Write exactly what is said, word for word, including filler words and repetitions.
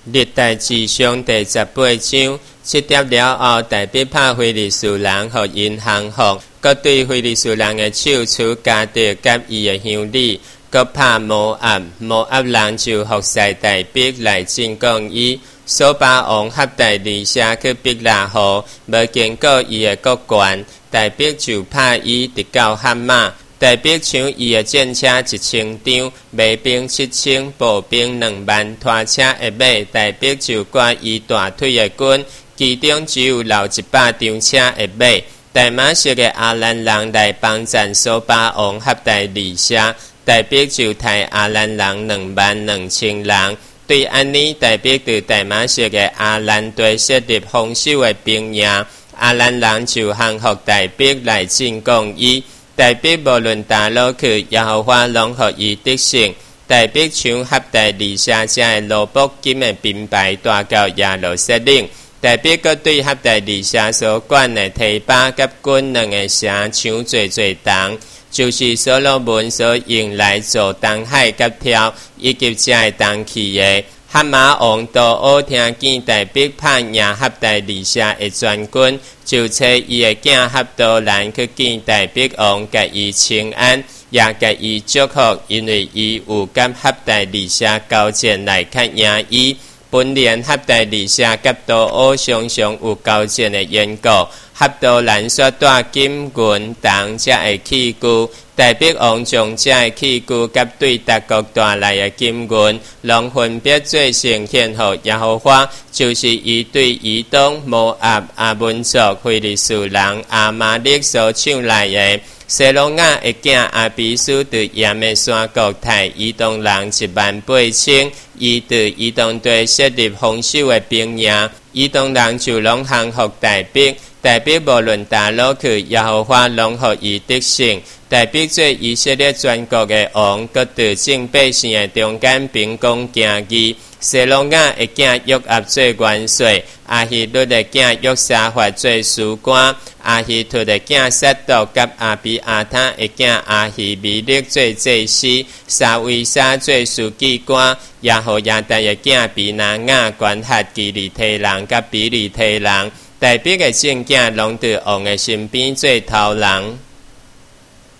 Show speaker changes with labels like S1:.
S1: 历代志上第十八章，七点了后，大逼拍非利士人，互因降服，佮对非利士人的手处加着甲伊的乡里，佮拍摩押，摩押人就服侍大逼来进攻伊。所巴王合大利舍去逼拉河，无经过伊的国关，大逼就拍伊直到哈马。大逼抢伊的战车一千张，马兵七千，步兵两万，拖车一马。大逼就赶伊大腿的军，其中只有留一百张车一马。大马色的阿兰人来帮战所巴王合大利舍，大逼就杀阿兰人两万两千人。对安尼，大逼对大马色的阿兰队设立防守的兵营，阿兰人就降服大逼来进攻伊。大逼无论打落去，耶和华拢予伊得胜。大逼抢合大利舍遮的罗卜金的兵牌带到耶路撒冷。大逼佮对合大利舍所管的提巴甲军两个城抢最最重。就是所罗门所用来做东海甲挑以及遮的东去的。哈马王都好听见大逼拍赢合大利舍的全军，就找伊的囝合多兰去见大逼王，甲伊请安，也甲伊祝福，因为伊有甲合大利舍交战来较赢伊。本年合大利舍甲都好常常有交战的缘故。合多兰所带金银铜才会器具，大逼王将这的器具甲对达国带来的金银，拢分别做成献予耶和华，就是伊对以东、摩押、阿门族、非利士人、阿玛力所抢来的。西罗亚的囝阿比斯对亚美山国泰以东人一万八千，伊对以东队设立防守的兵营，以东人就拢降服大逼。大逼无论打落去，耶和华拢予伊得胜。大逼做以色列全国的王，佮在正百姓的中间秉公行义。西罗亚的囝约押做元帅，阿希律的囝约沙法做司官，阿希图的囝撒督甲阿比阿他的囝阿希米勒做祭司，沙维沙做书记官，耶和亚大的囝比拿雅管辖基利提人甲比利提人。大逼的正囝拢在王的身边做头人。